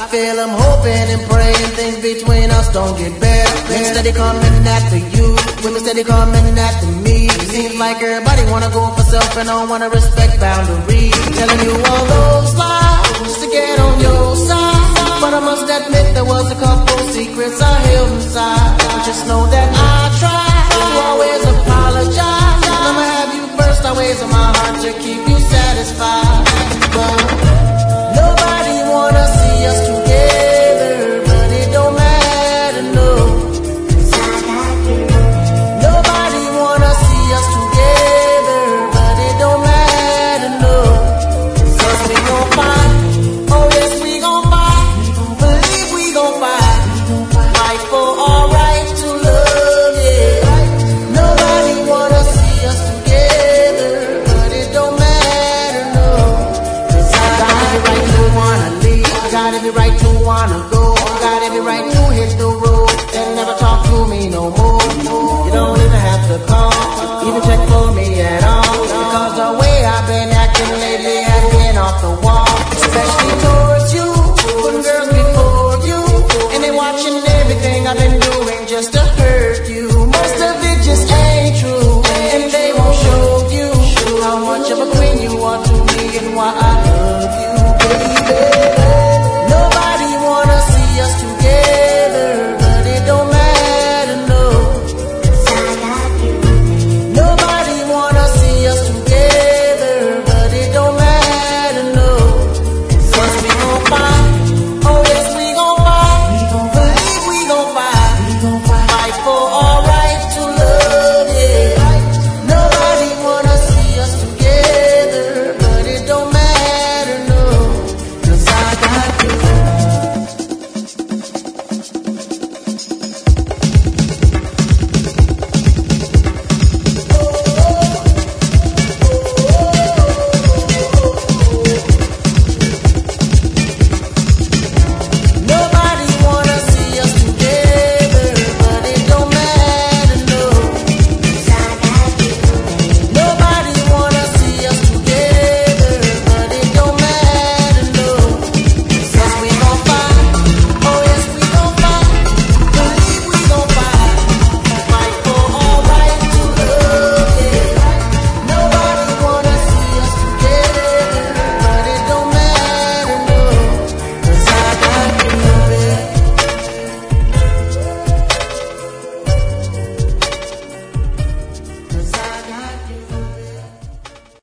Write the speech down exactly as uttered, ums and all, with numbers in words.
feel I'm hoping and praying things between us don't get better. Women steady coming after you, women steady coming after me. Seems like everybody wanna go for self and don't wanna respect boundaries. Telling you all those lies just to get on your side, but I must admit there was a couple secrets I held inside. But just know that I tried to always apologize. I'ma have you first always in my heart to keep you satisfied. But nobody wanna see us together, but it don't matter, no. Nobody wanna see us together, but it don't matter, no. Cause we gon' fight, oh yes we gon' fight, believe we gon' fight, fight for our right to love, yeah. Nobody wanna see us together, but it don't matter, no. Cause I got every right to wanna leave, I got every right to wanna go, I got every right to hit the road and never talk to me no more. You don't even have to call, even check for